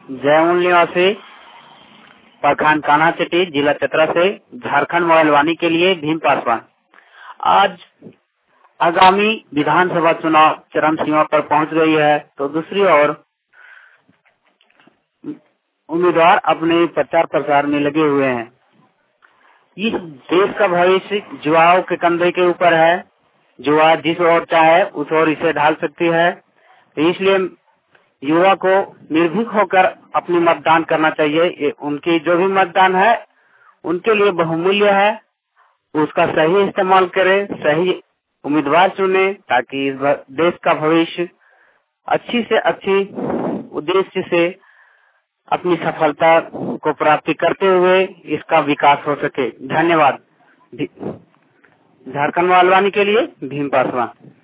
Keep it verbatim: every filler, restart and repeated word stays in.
जयमूल निवासी प्रखंड कान्हाचट्टी, जिला चतरा से झारखंड मोबाइल वाणी के लिए भीम पासवान। आज आगामी विधानसभा चुनाव चरम सीमा पर पहुंच गई है, तो दूसरी ओर उम्मीदवार अपने प्रचार प्रसार में लगे हुए हैं। इस देश का भविष्य युवाओं के कंधे के ऊपर है। युवा जिस ओर चाहे उस ओर इसे ढाल सकती है, तो इसलिए युवा को निर्भीक होकर अपनी मतदान करना चाहिए। उनकी जो भी मतदान है उनके लिए बहुमूल्य है, उसका सही इस्तेमाल करें, सही उम्मीदवार चुने, ताकि इस देश का भविष्य अच्छी से अच्छी उद्देश्य से अपनी सफलता को प्राप्ति करते हुए इसका विकास हो सके। धन्यवाद। झारखंड मोबाइल वाणी के लिए भीम पासवान।